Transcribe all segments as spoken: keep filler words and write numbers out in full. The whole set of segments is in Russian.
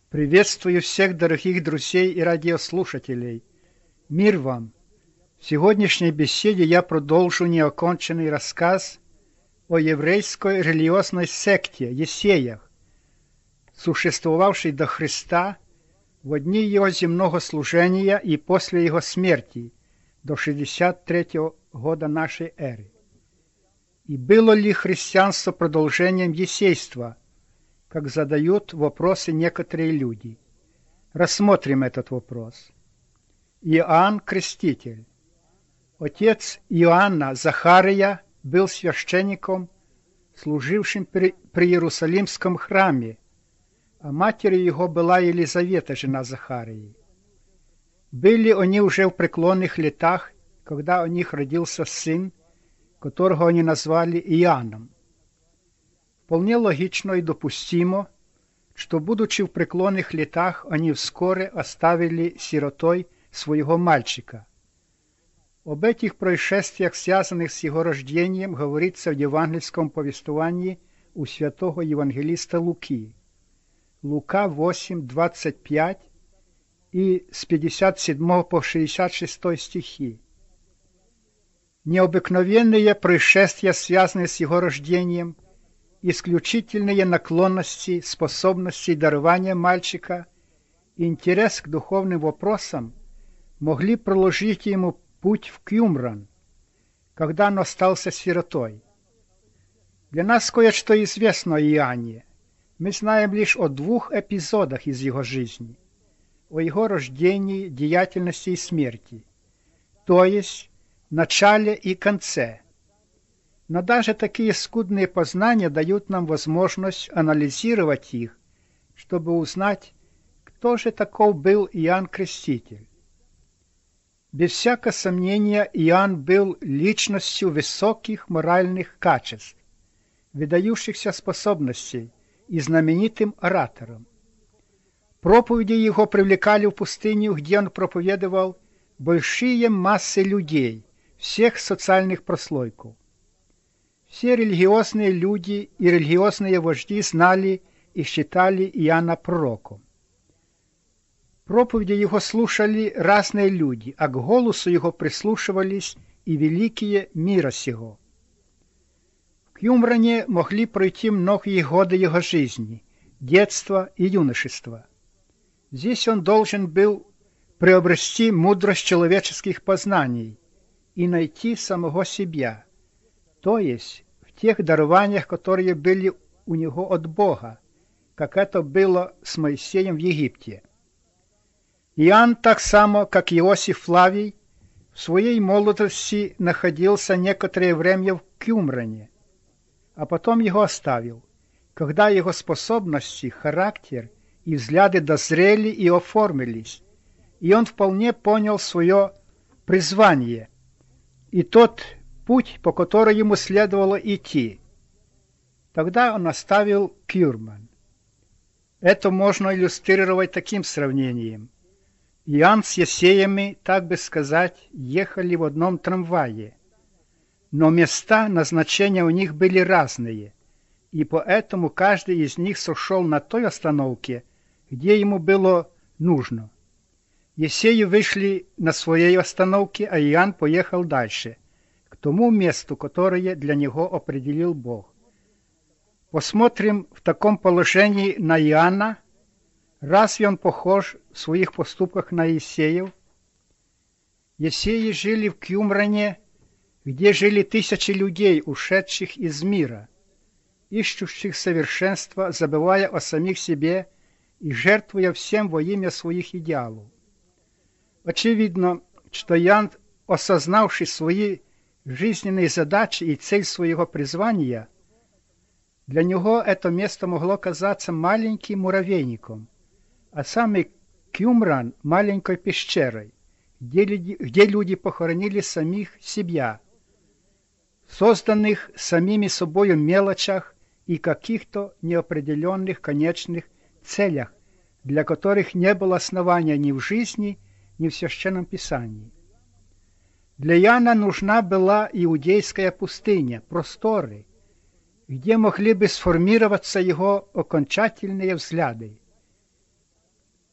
Приветствую всех дорогих друзей и радиослушателей. Мир вам! В сегодняшней беседе я продолжу неоконченный рассказ о еврейской религиозной секте Есеях, существовавшей до Христа в дни его земного служения и после его смерти до шестьдесят третьего года нашей эры. И было ли христианство продолжением есейства, как задают вопросы некоторые люди? Рассмотрим этот вопрос. Иоанн Креститель. Отец Иоанна Захария был священником, служившим при, при Иерусалимском храме, а матерью его была Елизавета, жена Захарии. Были они уже в преклонных летах, когда у них родился сын, которого они назвали Иоанном. Вполне логично и допустимо, что, будучи в преклонных летах, они вскоре оставили сиротой своего мальчика. Об этих происшествиях, связанных с его рождением, говорится в евангельском повествовании у святого евангелиста Луки. Лука восемь, двадцать пять и с пятьдесят седьмого по шестьдесят шестой стихи. Необыкновенные происшествия, связанные с его рождением, исключительные наклонности, способности и дарования мальчика и интерес к духовным вопросам могли проложить ему путь в Кюмран, когда он остался сиротой. Для нас кое-что известно о Иоанне. Мы знаем лишь о двух эпизодах из его жизни: о его рождении, деятельности и смерти, то есть начале и конце. Но даже такие скудные познания дают нам возможность анализировать их, чтобы узнать, кто же таков был Иоанн Креститель. Без всякого сомнения, Иоанн был личностью высоких моральных качеств, выдающихся способностей и знаменитым оратором. Проповеди его привлекали в пустыню, где он проповедовал, большие массы людей всех социальных прослойков. Все религиозные люди и религиозные вожди знали и считали Иоанна пророком. Проповеди его слушали разные люди, а к голосу его прислушивались и великие мира сего. В Кюмране могли пройти многие годы его жизни, детства и юношества. Здесь он должен был приобрести мудрость человеческих познаний и найти самого себя, то есть в тех дарованиях, которые были у него от Бога, как это было с Моисеем в Египте. Иоанн, так само, как Иосиф Флавий, в своей молодости находился некоторое время в Кюмране, а потом его оставил, когда его способности, характер и взгляды дозрели и оформились, и он вполне понял свое призвание и тот путь, по которому ему следовало идти. Тогда он оставил Кюмран. Это можно иллюстрировать таким сравнением. Иоанн с Есеями, так бы сказать, ехали в одном трамвае, но места назначения у них были разные, и поэтому каждый из них сошел на той остановке, где ему было нужно. Есеи вышли на своей остановке, а Иоанн поехал дальше, к тому месту, которое для него определил Бог. Посмотрим в таком положении на Иоанна. Разве он похож в своих поступках на Есеев? Есеи жили в Кюмране, где жили тысячи людей, ушедших из мира, ищущих совершенства, забывая о самих себе и жертвуя всем во имя своих идеалов. Очевидно, что Иоанн, осознавший свои жизненные задачи и цель своего призвания, для него это место могло казаться маленьким муравейником, а самый Кюмран – маленькой пещерой, где люди, где люди похоронили самих себя, созданных самими собою мелочах и каких-то неопределенных конечных целях, для которых не было основания ни в жизни, ни в Священном Писании. Для Иоанна нужна была иудейская пустыня, просторы, где могли бы сформироваться его окончательные взгляды.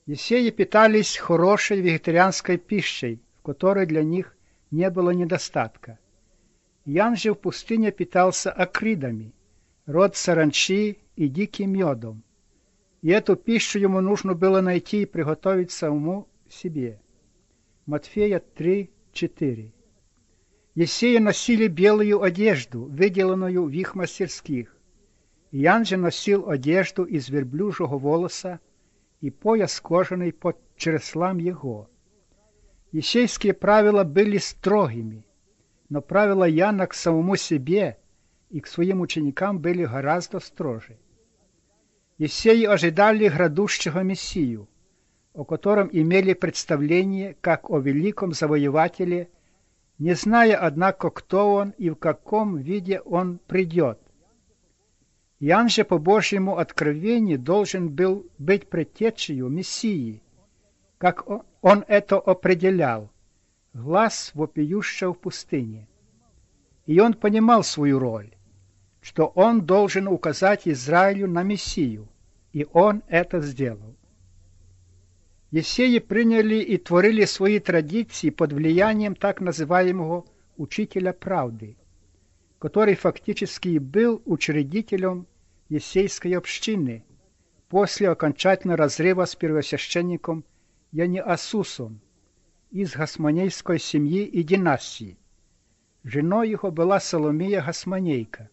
Есеи питались хорошей вегетарианской пищей, в которой для них не было недостатка. Иоанн же в пустыне питался акридами, род саранчи и диким медом. И эту пищу ему нужно было найти и приготовить самому себе. Матфея три, четыре. Есеи носили белую одежду, выделанную в их мастерских. Иоанн же носил одежду из верблюжьего волоса и пояс кожаный под чреслам его. Есейские правила были строгими, но правила Иоанна к самому себе и к своим ученикам были гораздо строже. Есеи ожидали грядущего Мессию, о котором имели представление как о великом завоевателе, не зная, однако, кто он и в каком виде он придет. Иоанн же по Божьему откровению должен был быть предтечею Мессии, как он это определял, глас вопиющего в пустыне. И он понимал свою роль, что он должен указать Израилю на Мессию, и он это сделал. Есеи приняли и творили свои традиции под влиянием так называемого учителя правды, который фактически и был учредителем есейской общины после окончательного разрыва с первосвященником Яниасусом из гасмонейской семьи и династии. Женой его была Соломия Гасмонейка.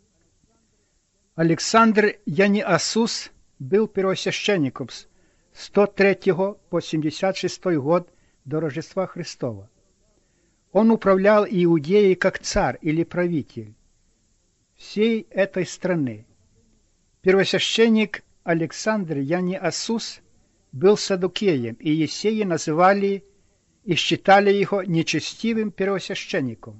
Александр Яниасус был первосвященником с сто третьего по семьдесят шестой год до Рождества Христова. Он управлял Иудеей как царь или правитель всей этой страны. Первосвященник Александр Яниасус был саддукеем, и есеи называли и считали его нечестивым первосвященником.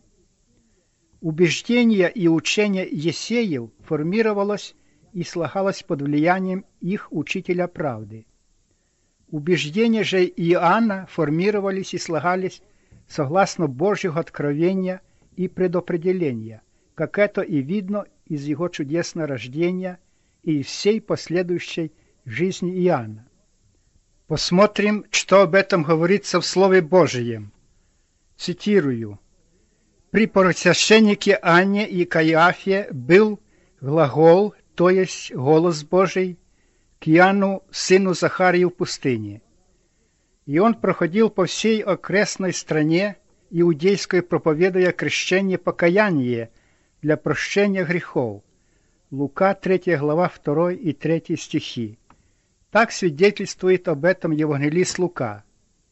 Убеждение и учение есеев формировалось и слагалось под влиянием их учителя правды. Убеждения же Иоанна формировались и слагались согласно Божьего откровения и предопределения, как это и видно из его чудесного рождения и всей последующей жизни Иоанна. Посмотрим, что об этом говорится в Слове Божьем. Цитирую. «При первосвященнике Анне и Каиафе был глагол, то есть голос Божий, к Иоанну, сыну Захарию, в пустыне. И он проходил по всей окрестной стране иудейской, проповедуя крещение покаяния для прощения грехов». Лука, третья глава, второй и третий стихи. Так свидетельствует об этом евангелист Лука.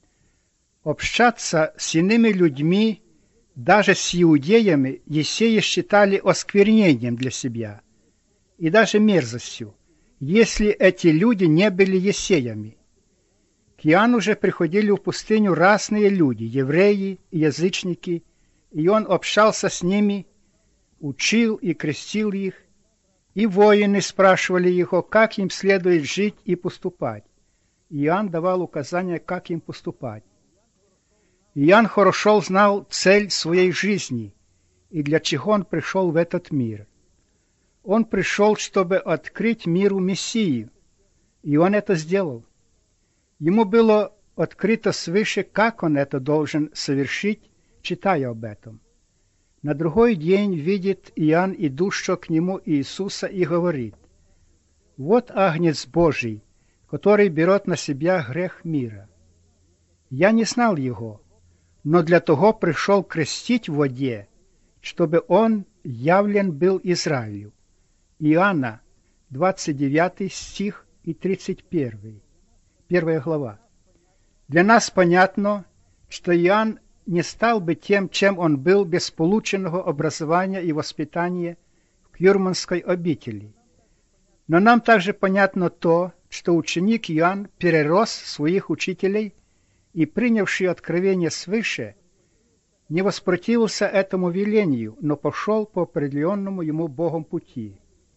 Общаться с иными людьми, даже с иудеями, есеи считали осквернением для себя и даже мерзостью, если эти люди не были есеями. К Иоанну же приходили в пустыню разные люди, евреи и язычники, и он общался с ними, учил и крестил их, и воины спрашивали его, как им следует жить и поступать. Иоанн давал указания, как им поступать. Иоанн хорошо знал цель своей жизни и для чего он пришел в этот мир. Он пришел, чтобы открыть миру Мессию, и он это сделал. Ему было открыто свыше, как он это должен совершить, читая об этом. На другой день видит Иоанн идущего к нему Иисуса и говорит: «Вот Агнец Божий, который берет на себя грех мира. Я не знал его, но для того пришел крестить в воде, чтобы он явлен был Израилю». Иоанна, двадцать девятый стих и тридцать первый, первая глава. Для нас понятно, что Иоанн не стал бы тем, чем он был без полученного образования и воспитания в Кьюрманской обители. Но нам также понятно то, что ученик Иоанн перерос своих учителей и, принявший откровение свыше, не воспротивился этому велению, но пошел по определенному ему Богом пути.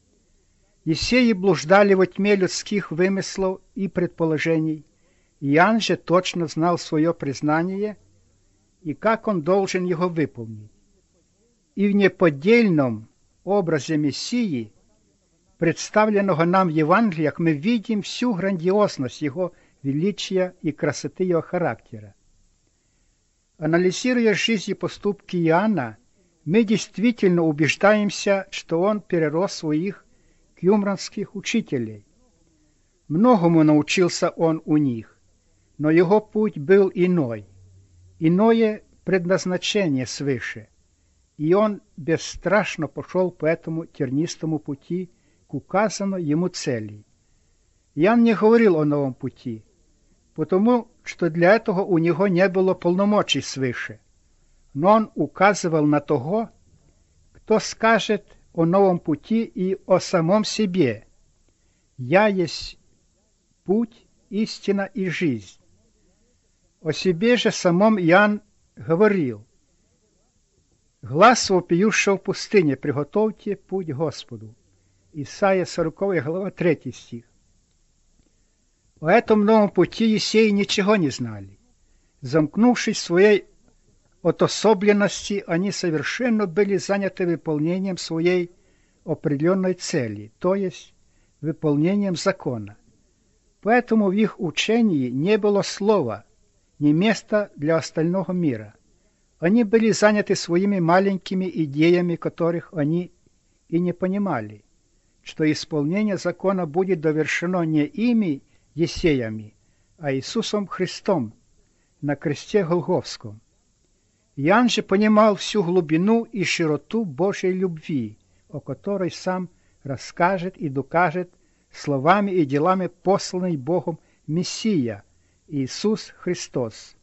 Есеи блуждали во тьме людских вымыслов и предположений. Иоанн же точно знал свое признание и как он должен его выполнить. И в неподдельном образе Мессии представленного нам в Евангелиях, мы видим всю грандиозность Его величия и красоты Его характера. Анализируя жизнь и поступки Иоанна, мы действительно убеждаемся, что он перерос своих кьюмранских учителей. Многому научился он у них, но его путь был иной, иное предназначение свыше, и он бесстрашно пошел по этому тернистому пути к указанной ему цели. Иоанн не говорил о новом пути, потому что для этого у него не было полномочий свыше, но он указывал на того, кто скажет о новом пути и о самом себе: «Я есть путь, истина и жизнь». О себе же самом Иоанн говорил: «Глас вопиющего в пустыне, приготовьте путь Господу». Исайя сороковая глава, третий стих. О этом новом пути Есеи ничего не знали. Замкнувшись в своей отособленности, они совершенно были заняты выполнением своей определенной цели, то есть выполнением закона. Поэтому в их учении не было слова, ни места для остального мира. Они были заняты своими маленькими идеями, которых они и не понимали, что исполнение закона будет довершено не ими, Есеями, а Иисусом Христом на кресте Голгофском. Иоанн же понимал всю глубину и широту Божьей любви, о которой сам расскажет и докажет словами и делами посланный Богом Мессия, Иисус Христос.